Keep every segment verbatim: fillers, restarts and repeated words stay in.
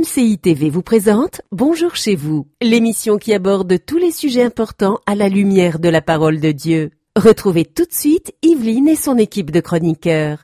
C I T V vous présente Bonjour chez vous, l'émission qui aborde tous les sujets importants à la lumière de la parole de Dieu. Retrouvez tout de suite Yveline et son équipe de chroniqueurs.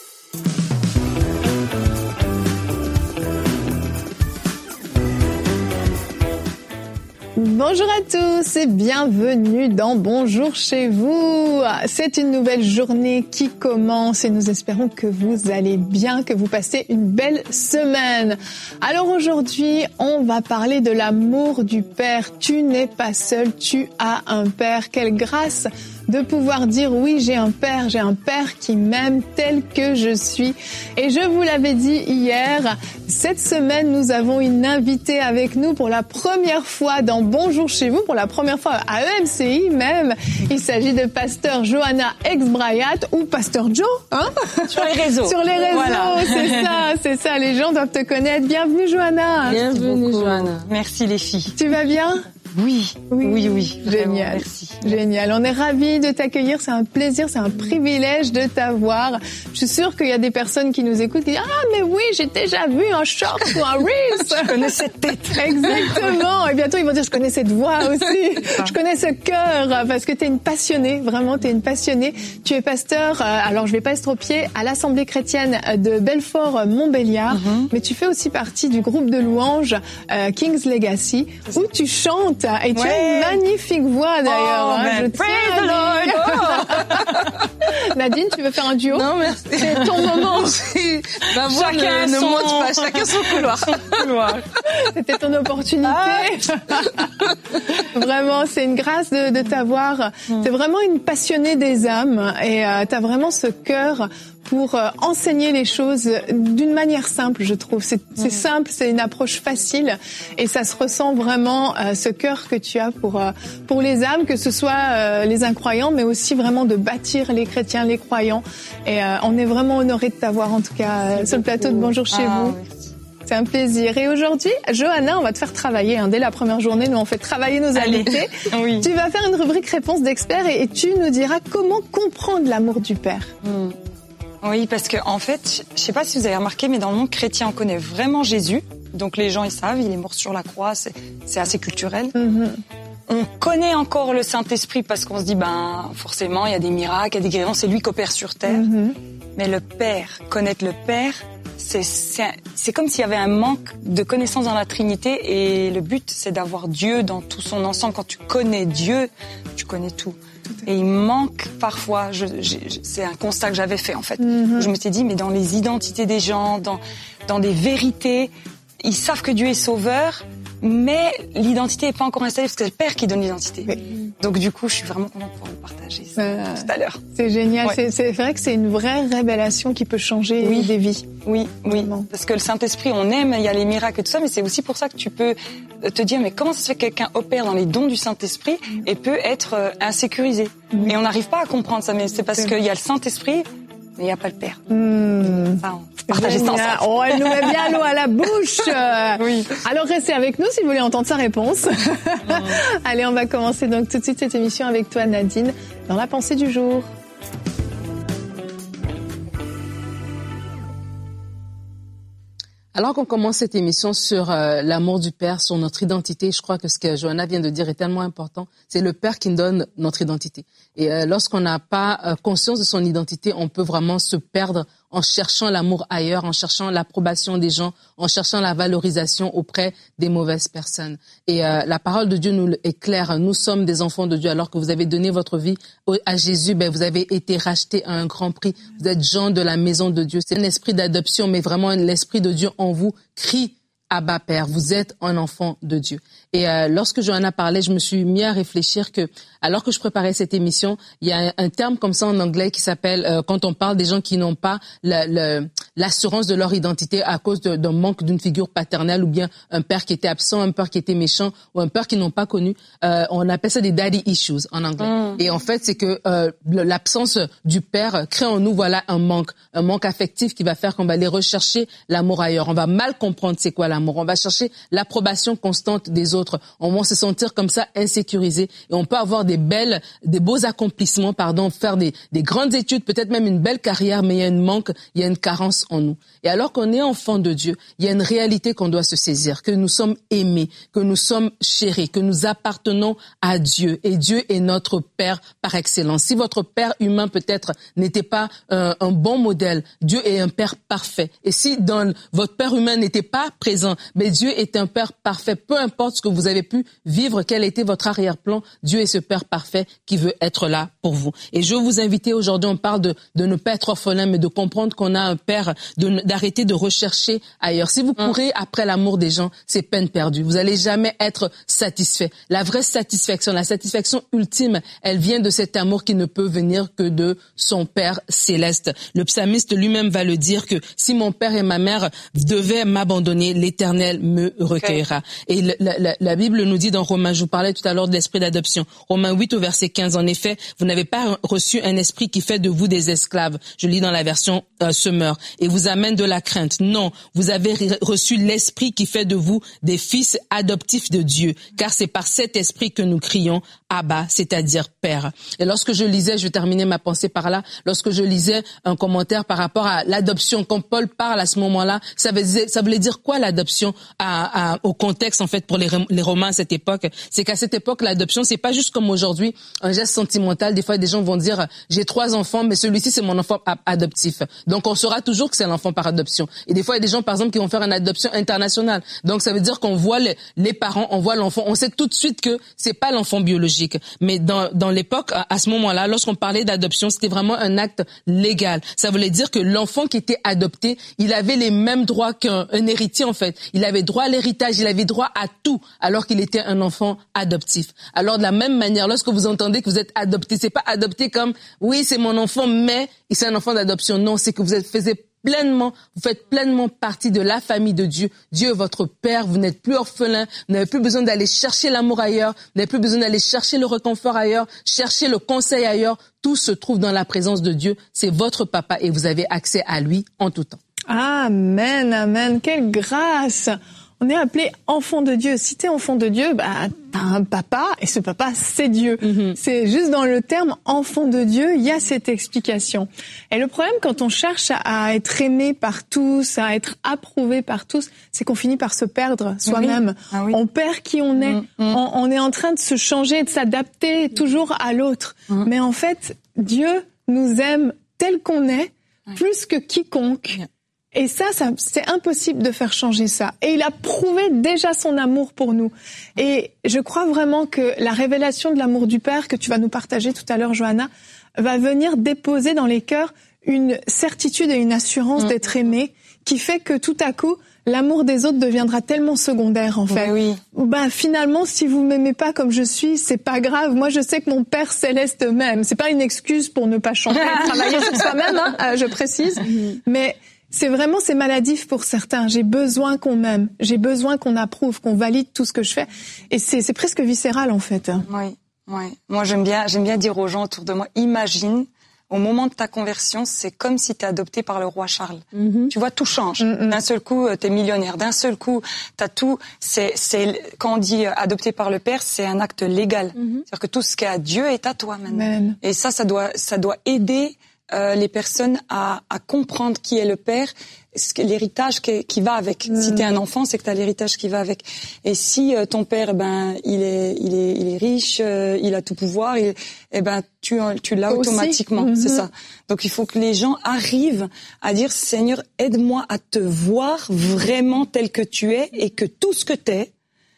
Bonjour à tous et bienvenue dans Bonjour chez vous. C'est une nouvelle journée qui commence et nous espérons que vous allez bien, que vous passez une belle semaine. Alors aujourd'hui, on va parler de l'amour du Père. Tu n'es pas seul, tu as un Père. Quelle grâce de pouvoir dire oui, j'ai un Père, j'ai un Père qui m'aime tel que je suis. Et je vous l'avais dit hier, cette semaine, nous avons une invitée avec nous pour la première fois dans Bonjour chez vous, pour la première fois à E M C I même. Il s'agit de Pasteur Johanna Exbrayat ou Pasteur Joe, hein? Sur les réseaux. Sur les réseaux, voilà. c'est ça, c'est ça. Les gens doivent te connaître. Bienvenue Johanna. Bienvenue Johanna. Merci les filles. Tu vas bien? Oui, oui, oui, oui. Génial. Merci. Génial. On est ravis de t'accueillir. C'est un plaisir, c'est un privilège de t'avoir. Je suis sûre qu'il y a des personnes qui nous écoutent qui disent « Ah, mais oui, j'ai déjà vu un short ou un Reels. » Je connais cette tête. Exactement. Et bientôt, ils vont dire « Je connais cette voix aussi. Je connais ce cœur. » Parce que t'es une passionnée. Vraiment, t'es une passionnée. Tu es pasteur, alors je vais pas estropier, à l'Assemblée chrétienne de Belfort-Montbéliard. Mm-hmm. Mais tu fais aussi partie du groupe de louanges euh, King's Legacy, où tu chantes. Et tu ouais. as une magnifique voix d'ailleurs. Oh, hein, man. je Praise the Lord. Oh. Nadine, tu veux faire un duo? Non, merci. C'est ton moment. Ma voix chacun ne, son... ne monte pas, chacun son couloir. Son couloir. C'était ton opportunité. Ah. Vraiment, c'est une grâce de, de t'avoir. Mm. T'es vraiment une passionnée des âmes et euh, t'as vraiment ce cœur pour euh, enseigner les choses d'une manière simple, je trouve. C'est, c'est simple, c'est une approche facile et ça se ressent vraiment, euh, ce cœur que tu as pour euh, pour les âmes, que ce soit euh, les incroyants, mais aussi vraiment de bâtir les chrétiens, les croyants. Et euh, on est vraiment honorés de t'avoir, en tout cas, euh, sur le plateau de Bonjour chez ah, vous. Merci. C'est un plaisir. Et aujourd'hui, Johanna, on va te faire travailler. Hein. Dès la première journée, nous, on fait travailler nos invités. Oui. Tu vas faire une rubrique réponse d'experts et, et tu nous diras comment comprendre l'amour du Père. Mm. Oui, parce que en fait, je sais pas si vous avez remarqué, mais dans le monde chrétien, on connaît vraiment Jésus. Donc les gens, ils savent, il est mort sur la croix, c'est, c'est assez culturel. Mm-hmm. On connaît encore le Saint-Esprit parce qu'on se dit, ben forcément, il y a des miracles, il y a des guérisons, c'est lui qui opère sur terre. Mm-hmm. Mais le Père, connaître le Père, c'est, c'est, c'est comme s'il y avait un manque de connaissance dans la Trinité. Et le but, c'est d'avoir Dieu dans tout son ensemble. Quand tu connais Dieu, tu connais tout. Et il manque parfois, je, je, c'est un constat que j'avais fait en fait. Mm-hmm. Je me suis dit, mais dans les identités des gens, dans, dans des vérités, ils savent que Dieu est sauveur, mais l'identité n'est pas encore installée parce que c'est le Père qui donne l'identité. Oui. Donc du coup, je suis vraiment contente de pouvoir le partager euh, tout à l'heure. C'est génial, ouais. c'est, c'est vrai que c'est une vraie révélation qui peut changer oui. des vies. Oui, oui, vraiment. Parce que le Saint-Esprit, on aime, il y a les miracles et tout ça, mais c'est aussi pour ça que tu peux te dire, mais comment ça se fait que quelqu'un opère dans les dons du Saint-Esprit et peut être euh, insécurisé. Oui. Et on n'arrive pas à comprendre ça, mais c'est parce c'est qu'il y a le Saint-Esprit, mais il n'y a pas le Père. Mmh. Ça, on partage ça ensemble. Oh, elle nous met bien l'eau à la bouche. Oui. Alors restez avec nous si vous voulez entendre sa réponse. Mmh. Allez, on va commencer donc tout de suite cette émission avec toi, Nadine, dans la pensée du jour. Alors qu'on commence cette émission sur euh, l'amour du Père, sur notre identité, je crois que ce que Johanna vient de dire est tellement important. C'est le Père qui nous donne notre identité. Et euh, lorsqu'on n'a pas euh, conscience de son identité, on peut vraiment se perdre en cherchant l'amour ailleurs, en cherchant l'approbation des gens, en cherchant la valorisation auprès des mauvaises personnes. Et euh, la parole de Dieu nous est claire. Nous sommes des enfants de Dieu. Alors que vous avez donné votre vie à Jésus, ben vous avez été rachetés à un grand prix. Vous êtes gens de la maison de Dieu. C'est un esprit d'adoption, mais vraiment l'esprit de Dieu en vous crie Abba Père, vous êtes un enfant de Dieu. Et euh, lorsque Johanna parlait, je me suis mis à réfléchir que, alors que je préparais cette émission, il y a un, un terme comme ça en anglais qui s'appelle, euh, quand on parle des gens qui n'ont pas la, la, l'assurance de leur identité à cause de, d'un manque d'une figure paternelle ou bien un père qui était absent, un père qui était méchant ou un père qu'ils n'ont pas connu, euh, on appelle ça des daddy issues en anglais. Mm. Et en fait, c'est que euh, l'absence du père crée en nous, voilà, un manque, un manque affectif qui va faire qu'on va aller rechercher l'amour ailleurs. On va mal comprendre c'est quoi l'amour. On va chercher l'approbation constante des autres. On va se sentir comme ça insécurisé. Et on peut avoir des belles, des beaux accomplissements, pardon, faire des, des grandes études, peut-être même une belle carrière, mais il y a une manque, il y a une carence place en nous. Et alors qu'on est enfant de Dieu, il y a une réalité qu'on doit se saisir, que nous sommes aimés, que nous sommes chéris, que nous appartenons à Dieu. Et Dieu est notre Père par excellence. Si votre Père humain peut-être n'était pas euh, un bon modèle, Dieu est un Père parfait. Et si dans votre Père humain n'était pas présent, mais Dieu est un Père parfait. Peu importe ce que vous avez pu vivre, quel était votre arrière-plan, Dieu est ce Père parfait qui veut être là pour vous. Et je veux vous inviter aujourd'hui, on parle de, de ne pas être orphelin, mais de comprendre qu'on a un Père, de, d'arrêter de rechercher ailleurs. Si vous courez après l'amour des gens, c'est peine perdue. Vous allez jamais être satisfait. La vraie satisfaction, la satisfaction ultime, elle vient de cet amour qui ne peut venir que de son Père céleste. Le psalmiste lui-même va le dire que si mon père et ma mère devaient m'abandonner, l'Éternel me recueillera. Okay. Et la, la, la Bible nous dit dans Romains, je vous parlais tout à l'heure de l'esprit d'adoption, Romains huit au verset quinze, en effet, vous n'avez pas reçu un esprit qui fait de vous des esclaves, je lis dans la version euh, Semeur, et vous amène de la crainte. Non, vous avez reçu l'esprit qui fait de vous des fils adoptifs de Dieu, car c'est par cet esprit que nous crions Abba, c'est-à-dire Père. Et lorsque je lisais, je vais terminer ma pensée par là, lorsque je lisais un commentaire par rapport à l'adoption, quand Paul parle à ce moment-là, ça veut dire, ça voulait dire quoi l'adoption à, à, au contexte en fait pour les, les Romains à cette époque? C'est qu'à cette époque, l'adoption, c'est pas juste comme aujourd'hui un geste sentimental. Des fois, des gens vont dire j'ai trois enfants, mais celui-ci c'est mon enfant adoptif. Donc on saura toujours que c'est l'enfant par adoption. Et des fois, il y a des gens par exemple qui vont faire une adoption internationale. Donc ça veut dire qu'on voit les, les parents, on voit l'enfant, on sait tout de suite que c'est pas l'enfant biologique. Mais dans, dans l'époque, à, à ce moment-là, lorsqu'on parlait d'adoption, c'était vraiment un acte légal. Ça voulait dire que l'enfant qui était adopté, il avait les mêmes droits qu'un un héritier en fait. Il avait droit à l'héritage, il avait droit à tout, alors qu'il était un enfant adoptif. Alors de la même manière, lorsque vous entendez que vous êtes adopté, c'est pas adopté comme oui c'est mon enfant, mais c'est un enfant d'adoption. Non, c'est que vous êtes faisiez pleinement, vous faites pleinement partie de la famille de Dieu. Dieu est votre Père, vous n'êtes plus orphelin, vous n'avez plus besoin d'aller chercher l'amour ailleurs, vous n'avez plus besoin d'aller chercher le réconfort ailleurs, chercher le conseil ailleurs. Tout se trouve dans la présence de Dieu. C'est votre papa et vous avez accès à lui en tout temps. Amen, amen. Quelle grâce! On est appelé enfant de Dieu. Si t'es enfant de Dieu, bah t'as un papa et ce papa c'est Dieu. Mm-hmm. C'est juste dans le terme enfant de Dieu, il y a cette explication. Et le problème quand on cherche à être aimé par tous, à être approuvé par tous, c'est qu'on finit par se perdre soi-même. Oui. Ah oui. On perd qui on est. Mm-hmm. On, on est en train de se changer, de s'adapter toujours à l'autre. Mm-hmm. Mais en fait, Dieu nous aime tel qu'on est, oui. plus que quiconque. Oui. Et ça, ça, c'est impossible de faire changer ça. Et il a prouvé déjà son amour pour nous. Et je crois vraiment que la révélation de l'amour du Père que tu vas nous partager tout à l'heure, Johanna, va venir déposer dans les cœurs une certitude et une assurance mmh. d'être aimé, qui fait que tout à coup, l'amour des autres deviendra tellement secondaire, en fait. Oui. Ben, finalement, si vous m'aimez pas comme je suis, c'est pas grave. Moi, je sais que mon Père céleste m'aime. C'est pas une excuse pour ne pas changer, travailler sur soi-même, hein, je précise. Mais c'est vraiment, c'est maladif pour certains. J'ai besoin qu'on m'aime. J'ai besoin qu'on approuve, qu'on valide tout ce que je fais. Et c'est, c'est presque viscéral, en fait. Oui, oui. Moi, j'aime bien, j'aime bien dire aux gens autour de moi, imagine, au moment de ta conversion, c'est comme si t'es adopté par le roi Charles. Mm-hmm. Tu vois, tout change. Mm-hmm. D'un seul coup, t'es millionnaire. D'un seul coup, t'as tout. C'est, c'est, quand on dit adopté par le Père, c'est un acte légal. Mm-hmm. C'est-à-dire que tout ce qui est à Dieu est à toi maintenant. Amen. Et ça, ça doit, ça doit aider Euh, les personnes à, à comprendre qui est le Père, ce que, l'héritage qui, qui va avec. Mmh. Si t'es un enfant, c'est que t'as l'héritage qui va avec. Et si euh, ton père, ben, il est, il est, il est riche, euh, il a tout pouvoir, il, eh ben, tu, tu l'as aussi automatiquement. Mmh. C'est ça. Donc il faut que les gens arrivent à dire Seigneur, aide-moi à te voir vraiment tel que tu es et que tout ce que t'es,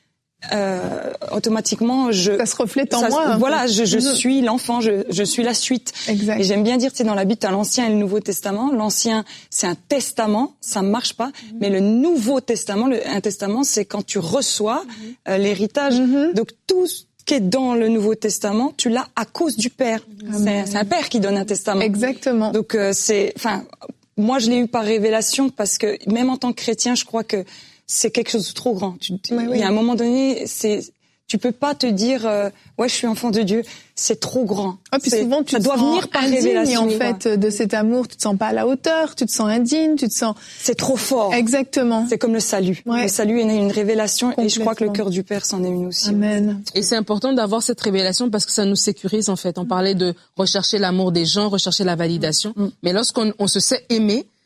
Euh, automatiquement, je ça se reflète en ça, moi. Voilà, je, je suis l'enfant, je, je suis la suite. Exact. Et j'aime bien dire, tu sais, dans la Bible, t'as l'Ancien et le Nouveau Testament. L'Ancien, c'est un testament, ça marche pas. Mm-hmm. Mais le Nouveau Testament, le, un testament, c'est quand tu reçois mm-hmm. euh, l'héritage. Mm-hmm. Donc tout ce qui est dans le Nouveau Testament, tu l'as à cause du Père. C'est, c'est un Père qui donne un testament. Exactement. Donc euh, c'est, enfin, moi je l'ai eu par révélation parce que même en tant que chrétien, je crois que c'est quelque chose de trop grand. Tu, tu, oui, oui. Il y a un moment donné, c'est, tu peux pas te dire, euh, ouais, je suis enfant de Dieu. C'est trop grand. Ah, puis c'est, souvent, tu ça te doit sens venir par indigne, révélation, en fait, quoi. De cet amour. Tu te sens pas à la hauteur, tu te sens indigne, tu te sens. C'est trop fort. Exactement. C'est comme le salut. Ouais. Le salut est une révélation et je crois que le cœur du Père s'en est une aussi. Amen. Et c'est important d'avoir cette révélation parce que ça nous sécurise, en fait. On parlait de rechercher l'amour des gens, rechercher la validation. Mm. Mais lorsqu'on on se sait aimer,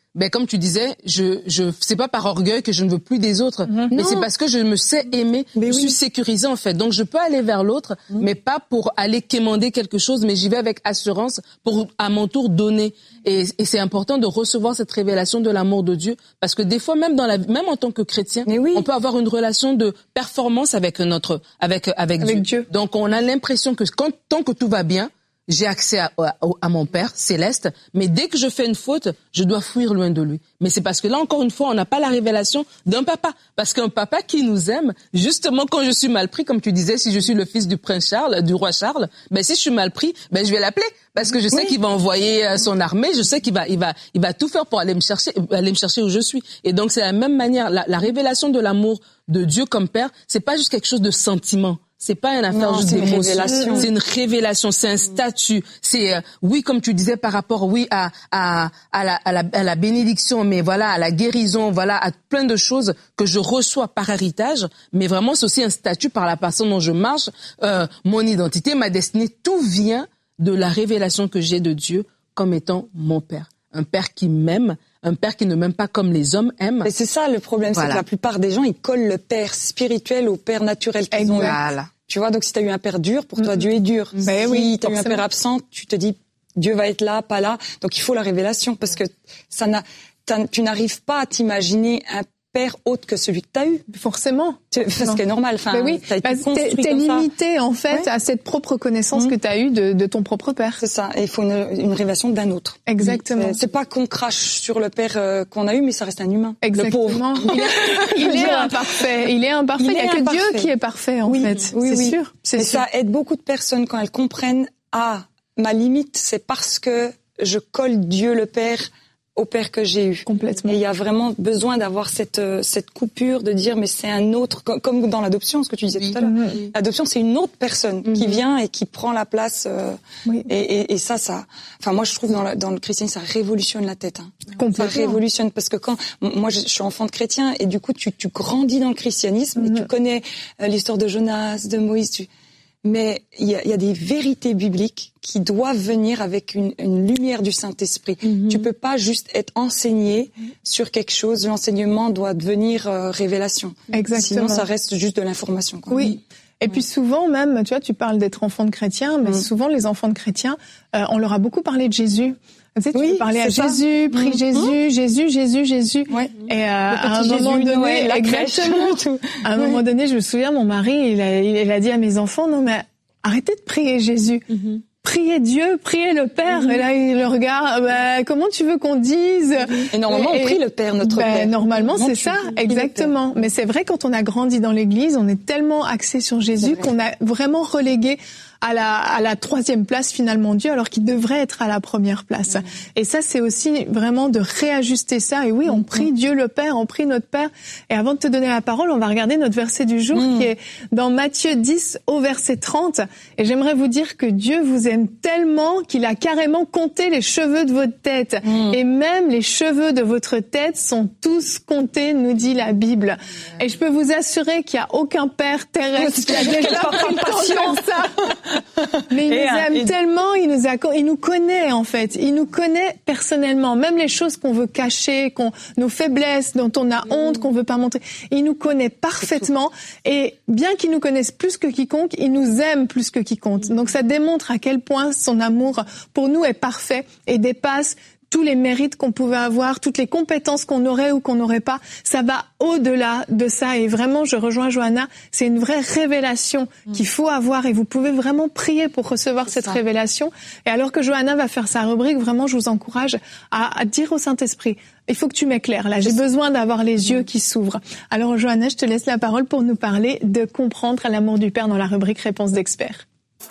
ben comme tu disais, je je c'est pas par orgueil que je ne veux plus des autres, mmh. mais non. c'est parce que je me sais aimer, mais je oui. suis sécurisée en fait. Donc je peux aller vers l'autre, mmh. mais pas pour aller quémander quelque chose, mais j'y vais avec assurance pour à mon tour donner. Et, et c'est important de recevoir cette révélation de l'amour de Dieu, parce que des fois même dans la même en tant que chrétien, oui. on peut avoir une relation de performance avec notre avec avec, avec Dieu. Dieu. Donc on a l'impression que quand tant que tout va bien, j'ai accès à, à, à mon Père céleste, mais dès que je fais une faute, je dois fuir loin de lui. Mais c'est parce que là, encore une fois, on n'a pas la révélation d'un papa. Parce qu'un papa qui nous aime, justement, quand je suis mal pris, comme tu disais, si je suis le fils du prince Charles, du roi Charles, ben si je suis mal pris, ben je vais l'appeler. Parce que je sais oui. qu'il va envoyer son armée, je sais qu'il va, il va, il va tout faire pour aller me chercher, aller me chercher où je suis. Et donc, c'est la même manière. La, la révélation de l'amour de Dieu comme Père, c'est pas juste quelque chose de sentiment. C'est pas une affaire non, juste d'émotion. C'est une révélation, c'est un statut. C'est euh, oui, comme tu disais par rapport oui à à à la, à la à la bénédiction, mais voilà à la guérison, voilà à plein de choses que je reçois par héritage. Mais vraiment, c'est aussi un statut par la façon dont je marche, euh, mon identité, ma destinée. Tout vient de la révélation que j'ai de Dieu comme étant mon Père, un Père qui m'aime. Un père qui ne m'aime pas comme les hommes aiment. Et c'est ça le problème, voilà. c'est que la plupart des gens, ils collent le père spirituel au père naturel qu'ils ont eu. Voilà. Tu vois, donc si tu as eu un père dur, pour toi, mmh. Dieu est dur. Ben si oui, tu as eu un père absent, tu te dis, Dieu va être là, pas là. Donc il faut la révélation, parce que ça n'a, tu n'arrives pas à t'imaginer un père autre que celui que tu as eu. Forcément. C'est ce qui est normal. Enfin, ben oui, t'as bah, été construit t'es, t'es comme limité ça. en fait ouais. à cette propre connaissance mmh. que tu as eue de, de ton propre père. C'est ça. Et il faut une, une révélation d'un autre. Exactement. C'est, c'est pas qu'on crache sur le père euh, qu'on a eu, mais ça reste un humain. Exactement. Le pauvre. Il est, il est imparfait. Il est imparfait. Il, il y a que imparfait. Dieu qui est parfait en oui, fait. Oui, c'est oui. sûr. C'est Et sûr. ça aide beaucoup de personnes quand elles comprennent ah ma limite c'est parce que je colle Dieu le Père au père que j'ai eu. Complètement. Et il y a vraiment besoin d'avoir cette euh, cette coupure de dire mais c'est un autre comme, comme dans l'adoption ce que tu disais oui. tout à l'heure. Mm-hmm. L'adoption c'est une autre personne mm-hmm. qui vient et qui prend la place euh, oui. et, et et ça ça enfin moi je trouve dans la, dans le christianisme ça révolutionne la tête hein. Complètement. Ça révolutionne parce que quand moi je, je suis enfant de chrétien et du coup tu tu grandis dans le christianisme mm-hmm. et tu connais euh, l'histoire de Jonas, de Moïse, tu mais il y a, y a des vérités bibliques qui doivent venir avec une, une lumière du Saint-Esprit. Mm-hmm. Tu peux pas juste être enseigné mm-hmm. sur quelque chose. L'enseignement doit devenir euh, révélation. Exactement. Sinon, ça reste juste de l'information. Quoi. Oui. Et ouais. puis souvent même, tu vois, tu parles d'être enfant de chrétien, mais mm. souvent les enfants de chrétiens, euh, on leur a beaucoup parlé de Jésus. Tu sais, tu oui, peux parler à ça. Jésus, prie mmh. Jésus, mmh. Jésus, Jésus, Jésus. Ouais. Et euh, à un Jésus, moment donné, Noël, la exactement. Tout. À un ouais. moment donné, je me souviens, mon mari, il a, il a dit à mes enfants, non mais arrêtez de prier Jésus. Mmh. Priez Dieu, priez le Père. Mmh. Et là, il le regarde. Bah, comment tu veux qu'on dise? Et normalement, et, on prie le Père, notre bah, Père. Normalement, non, c'est ça, exactement. Mais c'est vrai, quand on a grandi dans l'Église, on est tellement axé sur Jésus qu'on a vraiment relégué à la à la troisième place finalement Dieu, alors qu'il devrait être à la première place. Mmh. Et ça, c'est aussi vraiment de réajuster ça. Et oui, on prie mmh. Dieu le Père, on prie notre Père. Et avant de te donner la parole, on va regarder notre verset du jour mmh. qui est dans Matthieu dix au verset trente. Et j'aimerais vous dire que Dieu vous aime tellement qu'il a carrément compté les cheveux de votre tête. Mmh. Et même les cheveux de votre tête sont tous comptés, nous dit la Bible. Mmh. Et je peux vous assurer qu'il n'y a aucun père terrestre qui a déjà pris le temps de faire ça. Mais il et nous aime et... tellement, il nous a, il nous connaît en fait, il nous connaît personnellement, même les choses qu'on veut cacher, qu'on, nos faiblesses dont on a honte, mmh. qu'on veut pas montrer, il nous connaît parfaitement et bien qu'il nous connaisse plus que quiconque, il nous aime plus que quiconque. Donc ça démontre à quel point son amour pour nous est parfait et dépasse tous les mérites qu'on pouvait avoir, toutes les compétences qu'on aurait ou qu'on n'aurait pas, ça va au-delà de ça. Et vraiment, je rejoins Johanna, c'est une vraie révélation mmh. qu'il faut avoir et vous pouvez vraiment prier pour recevoir c'est cette ça. révélation. Et alors que Johanna va faire sa rubrique, vraiment, je vous encourage à, à dire au Saint-Esprit, il faut que tu m'éclaires là, j'ai besoin d'avoir les yeux mmh. qui s'ouvrent. Alors Johanna, je te laisse la parole pour nous parler de comprendre l'amour du Père dans la rubrique Réponse d'experts.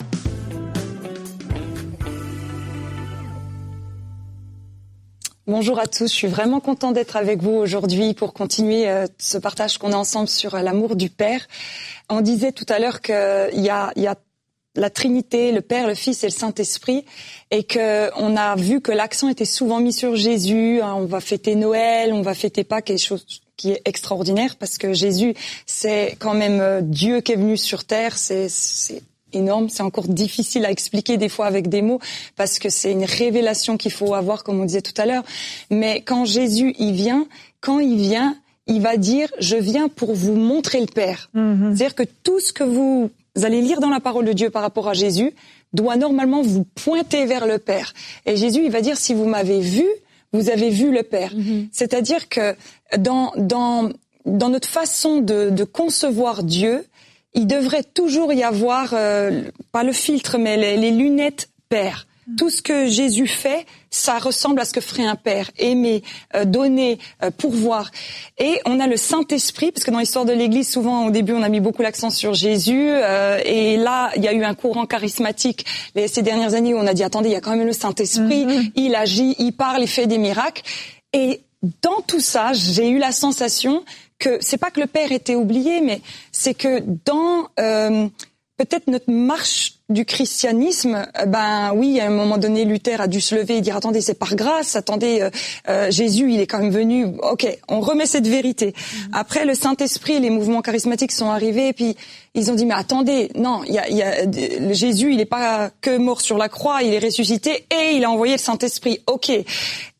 Bonjour à tous, je suis vraiment contente d'être avec vous aujourd'hui pour continuer euh, ce partage qu'on a ensemble sur euh, l'amour du Père. On disait tout à l'heure qu'il y a, il y a la Trinité, le Père, le Fils et le Saint-Esprit, et que on a vu que l'accent était souvent mis sur Jésus. Hein, on va fêter Noël, on va fêter Pâques, quelque chose qui est extraordinaire parce que Jésus, c'est quand même Dieu qui est venu sur terre, c'est, c'est énorme. C'est encore difficile à expliquer des fois avec des mots parce que c'est une révélation qu'il faut avoir, comme on disait tout à l'heure. Mais quand Jésus, il vient, quand il vient, il va dire « Je viens pour vous montrer le Père mm-hmm. ». C'est-à-dire que tout ce que vous allez lire dans la parole de Dieu par rapport à Jésus doit normalement vous pointer vers le Père. Et Jésus, il va dire « Si vous m'avez vu, vous avez vu le Père mm-hmm. ». C'est-à-dire que dans dans dans notre façon de, de concevoir Dieu, il devrait toujours y avoir, euh, pas le filtre, mais les, les lunettes Père. Mm. Tout ce que Jésus fait, ça ressemble à ce que ferait un père. Aimer, euh, donner, euh, pourvoir. Et on a le Saint-Esprit, parce que dans l'histoire de l'Église, souvent, au début, on a mis beaucoup l'accent sur Jésus. Euh, et là, il y a eu un courant charismatique les, ces dernières années où on a dit, attendez, il y a quand même le Saint-Esprit. Mm-hmm. Il agit, il parle, il fait des miracles. Et dans tout ça, j'ai eu la sensation que c'est pas que le Père était oublié, mais c'est que dans euh, peut-être notre marche du christianisme, ben oui, à un moment donné, Luther a dû se lever et dire attendez, c'est par grâce, attendez, euh, euh, Jésus, il est quand même venu. Ok, on remet cette vérité. Mmh. Après, le Saint-Esprit, les mouvements charismatiques sont arrivés, et puis ils ont dit mais attendez, non, il y a, il y a Jésus, il est pas que mort sur la croix, il est ressuscité et il a envoyé le Saint-Esprit. Ok, et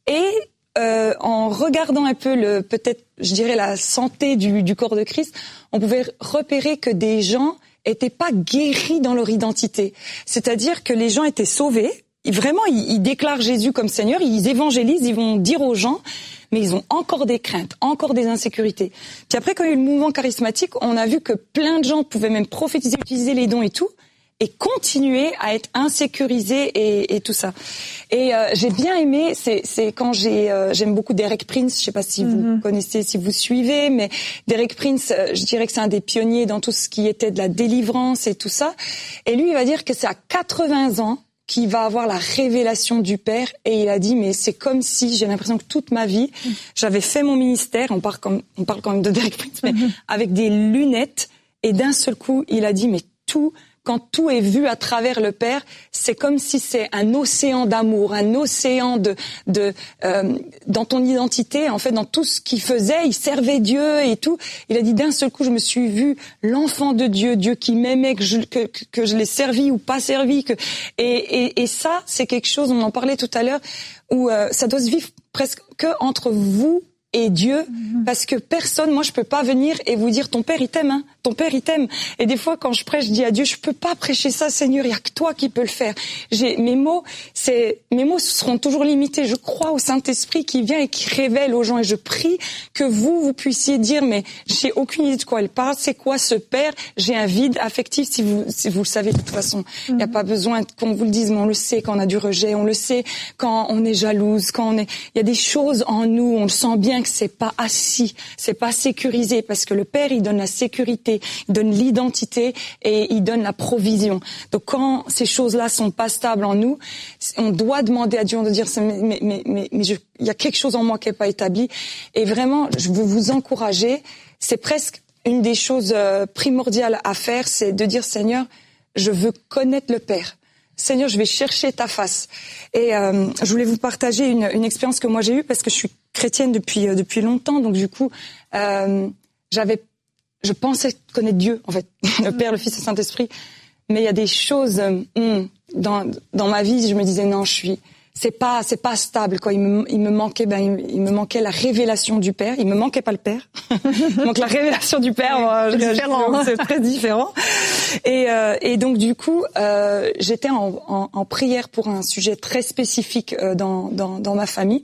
Euh, en regardant un peu le, peut-être, je dirais la santé du, du corps de Christ, on pouvait repérer que des gens étaient pas guéris dans leur identité. C'est-à-dire que les gens étaient sauvés. Vraiment, ils, ils déclarent Jésus comme Seigneur, ils évangélisent, ils vont dire aux gens, mais ils ont encore des craintes, encore des insécurités. Puis après, quand il y a eu le mouvement charismatique, on a vu que plein de gens pouvaient même prophétiser, utiliser les dons et tout, et continuer à être insécurisés et, et tout ça. Et euh, j'ai bien aimé, c'est, c'est quand j'ai, euh, j'aime beaucoup Derek Prince, je sais pas si vous mm-hmm. connaissez, si vous suivez, mais Derek Prince, euh, je dirais que c'est un des pionniers dans tout ce qui était de la délivrance et tout ça. Et lui, il va dire que c'est à quatre-vingts ans qu'il va avoir la révélation du Père, et il a dit mais c'est comme si j'ai l'impression que toute ma vie mm-hmm. j'avais fait mon ministère, on parle comme on parle quand même de Derek Prince, mais mm-hmm. avec des lunettes, et d'un seul coup, il a dit mais tout quand tout est vu à travers le Père, c'est comme si c'est un océan d'amour, un océan de, de euh, dans ton identité, en fait, dans tout ce qu'il faisait, il servait Dieu et tout. Il a dit d'un seul coup, je me suis vu l'enfant de Dieu, Dieu qui m'aimait, que je, que, que je l'ai servi ou pas servi. Que, et, et, et ça, c'est quelque chose, on en parlait tout à l'heure, où euh, ça doit se vivre presque que entre vous et Dieu, mmh. parce que personne, moi je peux pas venir et vous dire ton père il t'aime, hein, ton père il t'aime. Et des fois quand je prêche, je dis à Dieu, je peux pas prêcher ça, Seigneur, il y a que toi qui peux le faire. J'ai mes mots, c'est mes mots seront toujours limités. Je crois au Saint-Esprit qui vient et qui révèle aux gens, et je prie que vous vous puissiez dire mais j'ai aucune idée de quoi elle parle, c'est quoi ce père, j'ai un vide affectif, si vous si vous le savez de toute façon. Il mmh. y a pas besoin qu'on vous le dise, mais on le sait quand on a du rejet, on le sait quand on est jalouse, quand on est il y a des choses en nous, on le sent bien que c'est pas assis, c'est pas sécurisé, parce que le Père, il donne la sécurité, il donne l'identité et il donne la provision. Donc quand ces choses-là sont pas stables en nous, on doit demander à Dieu de dire mais mais mais mais je, il y a quelque chose en moi qui est pas établi, et vraiment je veux vous encourager, c'est presque une des choses primordiales à faire, c'est de dire Seigneur, je veux connaître le Père. Seigneur, je vais chercher ta face. Et euh, je voulais vous partager une, une expérience que moi j'ai eue, parce que je suis chrétienne depuis euh, depuis longtemps, donc du coup, euh, j'avais, je pensais connaître Dieu, en fait, le Père, le Fils et le Saint-Esprit. Mais il y a des choses euh, dans dans ma vie, je me disais non, je suis, c'est pas c'est pas stable quoi. Il me il me manquait ben il, il me manquait la révélation du Père. Il me manquait pas le Père. Donc la révélation du Père, moi, c'est, différent. C'est très différent. Et euh, et donc du coup, euh, j'étais en, en en prière pour un sujet très spécifique euh, dans dans dans ma famille.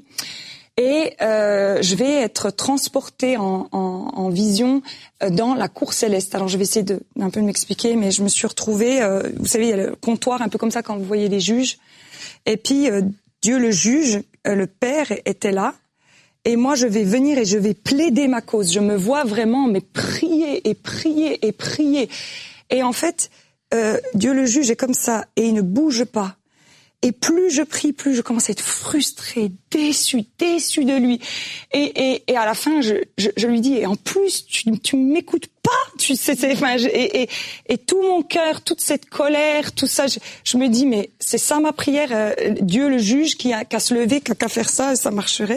Et euh, je vais être transportée en, en, en vision dans la cour céleste. Alors je vais essayer de un peu de m'expliquer, mais je me suis retrouvée, euh, vous savez, il y a le comptoir un peu comme ça quand vous voyez les juges. Et puis euh, Dieu le juge, euh, le Père était là. Et moi je vais venir et je vais plaider ma cause. Je me vois vraiment mais prier et prier et prier. Et en fait, euh, Dieu le juge est comme ça et il ne bouge pas. Et plus je prie, plus je commence à être frustrée, déçue, déçue de lui. Et, et, et à la fin, je, je, je lui dis, et en plus, tu, tu m'écoutes pas. Tu sais, c'est, enfin, je, et, et, et tout mon cœur, toute cette colère, tout ça, je, je me dis, mais c'est ça ma prière, euh, Dieu le juge qui a qu'à se lever, qui a qu'à faire ça, et ça marcherait.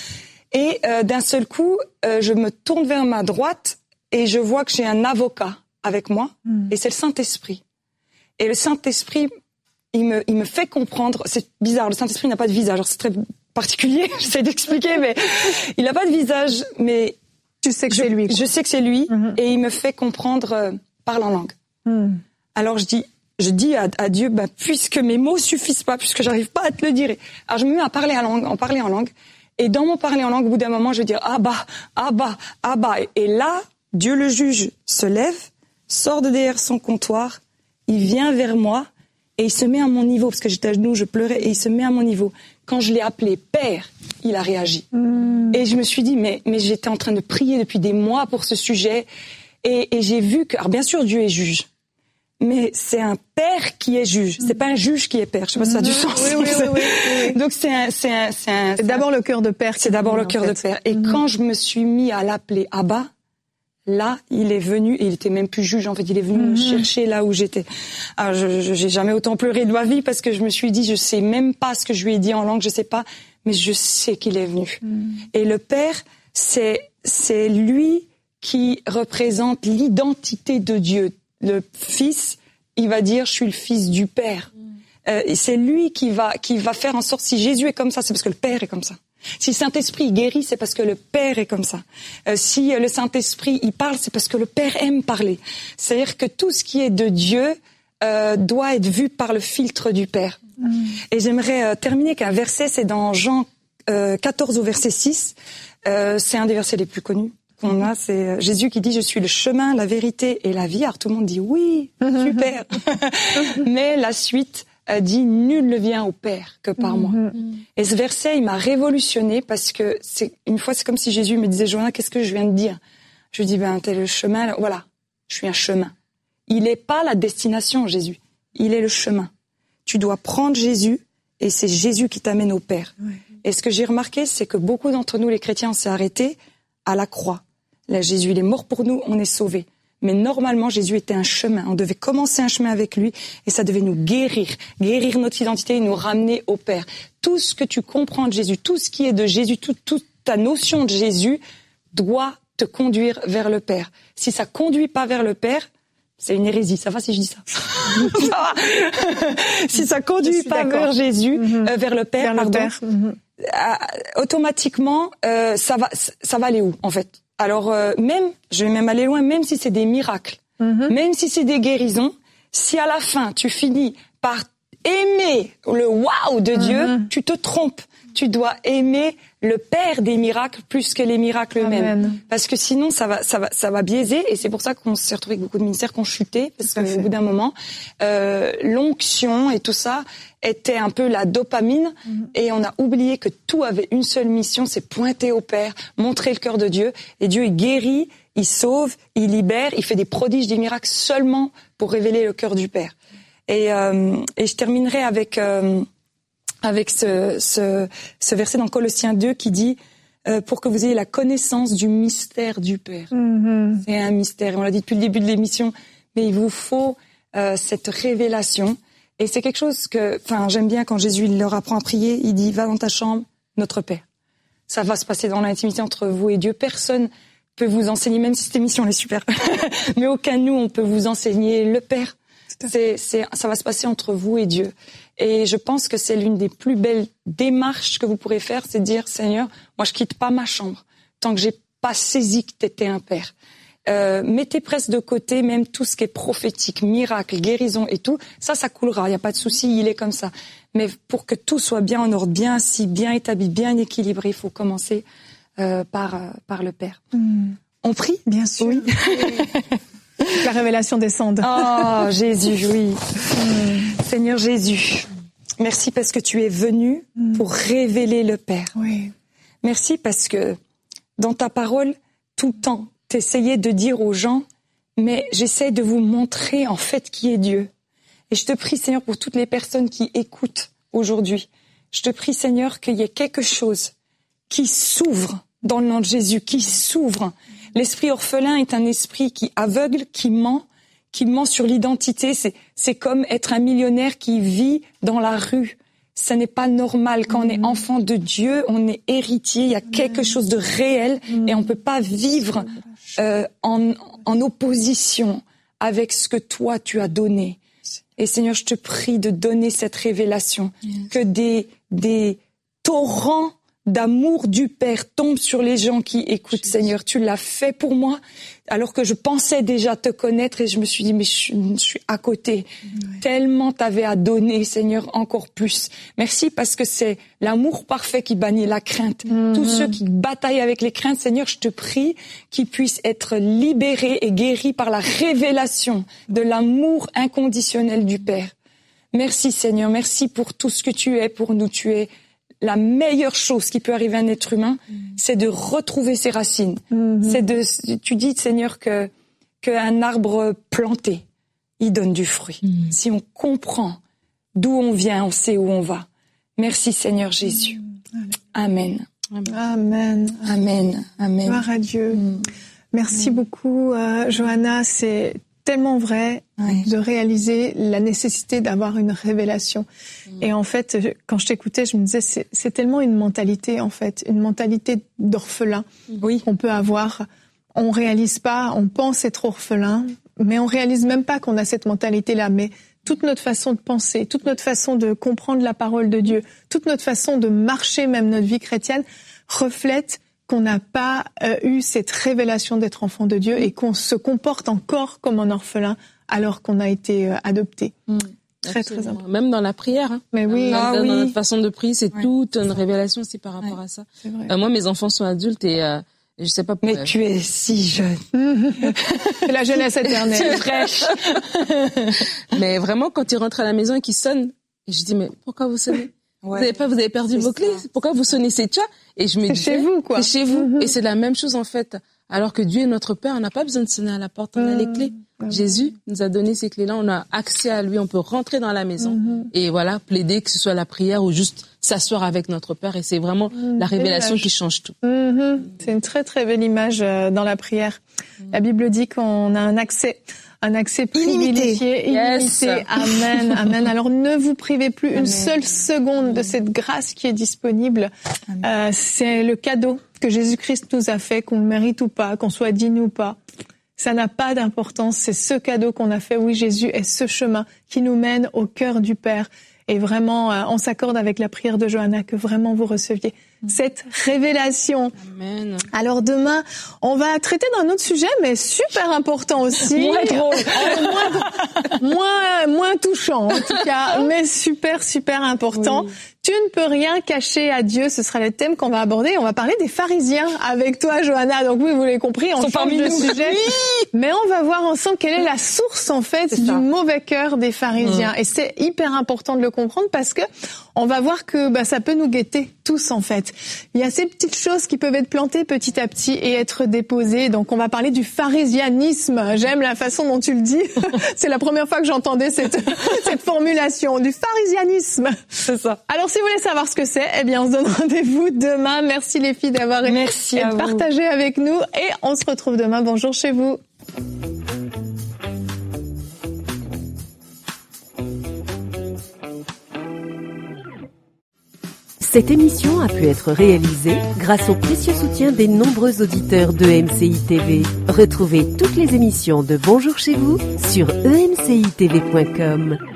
Et euh, d'un seul coup, euh, je me tourne vers ma droite et je vois que j'ai un avocat avec moi, mmh. et c'est le Saint-Esprit. Et le Saint-Esprit, il me, il me fait comprendre. C'est bizarre, le Saint-Esprit n'a pas de visage. Alors c'est très particulier, j'essaie d'expliquer, mais il n'a pas de visage. Mais tu sais que je, c'est lui. Quoi. Je sais que c'est lui, mm-hmm. et il me fait comprendre euh, parle en langue. Mm. Alors je dis, je dis à, à Dieu, bah, puisque mes mots suffisent pas, puisque j'arrive pas à te le dire. Alors je me mets à parler en langue, en parler en langue. Et dans mon parler en langue, au bout d'un moment, je vais dire Abba, Abba, Abba. Et là, Dieu le juge se lève, sort de derrière son comptoir, il vient vers moi et il se met à mon niveau, parce que j'étais à genoux, je pleurais, et il se met à mon niveau. Quand je l'ai appelé Père, il a réagi. Mmh. Et je me suis dit, mais, mais j'étais en train de prier depuis des mois pour ce sujet, et, et j'ai vu que, alors bien sûr, Dieu est juge, mais c'est un père qui est juge. C'est pas un juge qui est père. Je sais pas si ça a du sens. Oui, oui, oui, oui, oui. Donc c'est un, c'est un, c'est un. C'est d'abord le cœur de père. C'est d'abord le cœur de père. Et mmh. quand je me suis mis à l'appeler Abba, là, il est venu, et il était même plus juge, en fait, il est venu mmh. me chercher là où j'étais. Alors, je, je, j'ai jamais autant pleuré de ma vie, parce que je me suis dit, je sais même pas ce que je lui ai dit en langue, je sais pas, mais je sais qu'il est venu. Mmh. Et le Père, c'est, c'est lui qui représente l'identité de Dieu. Le Fils, il va dire, je suis le Fils du Père. Mmh. Euh, et c'est lui qui va, qui va faire en sorte, si Jésus est comme ça, c'est parce que le Père est comme ça. Si le Saint-Esprit guérit, c'est parce que le Père est comme ça. Euh, si le Saint-Esprit il parle, c'est parce que le Père aime parler. C'est-à-dire que tout ce qui est de Dieu euh, doit être vu par le filtre du Père. Mmh. Et j'aimerais euh, terminer avec un verset, c'est dans Jean euh, quatorze au verset six. Euh, c'est un des versets les plus connus qu'on a. C'est Jésus qui dit « Je suis le chemin, la vérité et la vie ». Alors tout le monde dit « Oui, super ». Mais la suite a dit nul ne vient au Père que par moi. Mm-hmm. Et ce verset, il m'a révolutionné, parce que c'est une fois, c'est comme si Jésus me disait, Johanna, qu'est-ce que je viens de dire? Je lui dis, ben, t'es le chemin, voilà, je suis un chemin. Il n'est pas la destination, Jésus. Il est le chemin. Tu dois prendre Jésus, et c'est Jésus qui t'amène au Père. Ouais. Et ce que j'ai remarqué, c'est que beaucoup d'entre nous, les chrétiens, on s'est arrêtés à la croix. Là, Jésus, il est mort pour nous, on est sauvés. Mais normalement, Jésus était un chemin. On devait commencer un chemin avec lui, et ça devait nous guérir, guérir notre identité et nous ramener au Père. Tout ce que tu comprends de Jésus, tout ce qui est de Jésus, tout, toute ta notion de Jésus doit te conduire vers le Père. Si ça conduit pas vers le Père, c'est une hérésie. Ça va si je dis ça? Ça va. Si ça conduit pas d'accord. vers Jésus, mm-hmm. euh, vers le Père, vers pardon, le Père. Mm-hmm. euh, automatiquement, euh, ça va, ça va aller où en fait? Alors euh, même, je vais même aller loin, même si c'est des miracles, mm-hmm. même si c'est des guérisons, si à la fin tu finis par aimer le waouh de Dieu, mm-hmm. tu te trompes. Tu dois aimer le Père des miracles plus que les miracles eux-mêmes. Parce que sinon, ça va, ça va, ça va biaiser. Et c'est pour ça qu'on s'est retrouvé avec beaucoup de ministères qui ont chuté. Parce qu'au bout d'un moment, euh, l'onction et tout ça était un peu la dopamine. Mm-hmm. Et on a oublié que tout avait une seule mission, c'est pointer au Père, montrer le cœur de Dieu. Et Dieu, il guérit, il sauve, il libère, il fait des prodiges, des miracles seulement pour révéler le cœur du Père. Et, euh, et je terminerai avec... Euh, avec ce, ce, ce verset dans Colossiens deux qui dit euh, pour que vous ayez la connaissance du mystère du Père. Mm-hmm. C'est un mystère, et on l'a dit depuis le début de l'émission, mais il vous faut euh, cette révélation. Et c'est quelque chose que, enfin, j'aime bien quand Jésus il leur apprend à prier, il dit va dans ta chambre, notre Père. Ça va se passer dans l'intimité entre vous et Dieu. Personne peut vous enseigner, même si cette émission elle est super, mais aucun de nous on peut vous enseigner le Père. C'est, c'est, ça va se passer entre vous et Dieu. Et je pense que c'est l'une des plus belles démarches que vous pourrez faire, c'est de dire, Seigneur, moi je quitte pas ma chambre tant que j'ai pas saisi que t'étais un Père. Euh, mettez presque de côté même tout ce qui est prophétique, miracle, guérison et tout. Ça, ça coulera, il y a pas de souci, il est comme ça. Mais pour que tout soit bien en ordre, bien assis, bien établi, bien équilibré, il faut commencer euh, par, euh, par le Père. Mmh. On prie? Bien sûr. Oui. La révélation descende. Oh, Jésus, oui. Mm. Seigneur Jésus, merci parce que tu es venu mm. pour révéler le Père. Oui. Merci parce que dans ta parole, tout le temps, t'essayais de dire aux gens, mais j'essaie de vous montrer en fait qui est Dieu. Et je te prie, Seigneur, pour toutes les personnes qui écoutent aujourd'hui, je te prie, Seigneur, qu'il y ait quelque chose qui s'ouvre dans le nom de Jésus, qui s'ouvre. L'esprit orphelin est un esprit qui aveugle, qui ment, qui ment sur l'identité. C'est, c'est comme être un millionnaire qui vit dans la rue. Ce n'est pas normal. Quand mmh. on est enfant de Dieu, on est héritier. Il y a quelque chose de réel mmh. et on peut pas vivre euh, en, en opposition avec ce que toi tu as donné. Et Seigneur, je te prie de donner cette révélation, yes. que des, des torrents d'amour du Père tombent sur les gens qui écoutent. Jesus. Seigneur, tu l'as fait pour moi, alors que je pensais déjà te connaître et je me suis dit, mais je, je suis à côté. Oui. Tellement t'avais à donner, Seigneur, encore plus. Merci parce que c'est l'amour parfait qui bannit la crainte. Mm-hmm. Tous ceux qui bataillent avec les craintes, Seigneur, je te prie qu'ils puissent être libérés et guéris par la révélation de l'amour inconditionnel du Père. Merci, Seigneur. Merci pour tout ce que tu es pour nous. Tu es la meilleure chose qui peut arriver à un être humain, mmh. c'est de retrouver ses racines. Mmh. C'est de, tu dis, Seigneur, que qu'un arbre planté, il donne du fruit. Mmh. Si on comprend d'où on vient, on sait où on va. Merci, Seigneur Jésus. Mmh. Amen. Amen. Amen. Amen. Gloire à Dieu. Mmh. Merci mmh. beaucoup, euh, Johanna. C'est tellement vrai oui. de réaliser la nécessité d'avoir une révélation. Mmh. Et en fait, quand je t'écoutais, je me disais, c'est, c'est tellement une mentalité, en fait, une mentalité d'orphelin oui. qu'on peut avoir. On réalise pas, on pense être orphelin, mais on réalise même pas qu'on a cette mentalité-là. Mais toute notre façon de penser, toute notre façon de comprendre la parole de Dieu, toute notre façon de marcher, même notre vie chrétienne, reflète qu'on n'a pas euh, eu cette révélation d'être enfant de Dieu et qu'on se comporte encore comme un orphelin alors qu'on a été euh, adopté. Mmh. Très, Absolument. Très important. Même dans la prière. Hein. Mais oui. Dans, ah, dans oui. notre façon de prier, c'est ouais. toute une révélation aussi par rapport ouais. à ça. C'est vrai. Euh, moi, mes enfants sont adultes et euh, je sais pas pourquoi. Mais tu es si jeune. C'est la jeunesse éternelle. C'est fraîche. Mais vraiment, quand ils rentrent à la maison et qu'ils sonnent, et je dis, mais pourquoi vous sonnez? Ouais. Vous avez pas, vous avez perdu c'est vos clés. Ça. Pourquoi vous sonnez? C'est tu vois? Et je me dis, c'est chez vous, quoi. C'est chez vous. Mm-hmm. Et c'est la même chose, en fait. Alors que Dieu est notre Père, on n'a pas besoin de sonner à la porte, on mm-hmm. a les clés. Mm-hmm. Jésus nous a donné ces clés-là, on a accès à lui, on peut rentrer dans la maison. Mm-hmm. Et voilà, plaider, que ce soit la prière ou juste s'asseoir avec notre Père. Et c'est vraiment mm-hmm. la révélation qui change tout. Mm-hmm. C'est une très, très belle image euh, dans la prière. Mm-hmm. La Bible dit qu'on a un accès un accès privilégié, illimité. Yes. Amen, amen. Alors ne vous privez plus amen. Une seule seconde de cette grâce qui est disponible. Euh, c'est le cadeau que Jésus-Christ nous a fait, qu'on le mérite ou pas, qu'on soit digne ou pas. Ça n'a pas d'importance. C'est ce cadeau qu'on a fait. Oui, Jésus est ce chemin qui nous mène au cœur du Père. Et vraiment, euh, on s'accorde avec la prière de Johanna que vraiment vous receviez cette révélation. Amen. Alors demain, on va traiter d'un autre sujet, mais super important aussi. Moins drôle. moins, moins, moins touchant, en tout cas, mais super, super important. Oui. Tu ne peux rien cacher à Dieu. Ce sera le thème qu'on va aborder. On va parler des pharisiens avec toi, Johanna. Donc oui, vous l'avez compris, on change de sujet. Oui. Mais on va voir ensemble quelle est la source, en fait, c'est du ça. mauvais cœur des pharisiens. Mmh. Et c'est hyper important de le comprendre parce que on va voir que bah, ça peut nous guetter tous, en fait. Il y a ces petites choses qui peuvent être plantées petit à petit et être déposées. Donc on va parler du pharisianisme. J'aime la façon dont tu le dis. C'est la première fois que j'entendais cette, cette formulation, du pharisianisme. C'est ça. Alors si vous voulez savoir ce que c'est, eh bien on se donne rendez-vous demain. Merci les filles d'avoir Merci été partagées avec nous et on se retrouve demain. Bonjour chez vous. Cette émission a pu être réalisée grâce au précieux soutien des nombreux auditeurs de E M C I T V. Retrouvez toutes les émissions de Bonjour chez vous sur e m c i t v point com.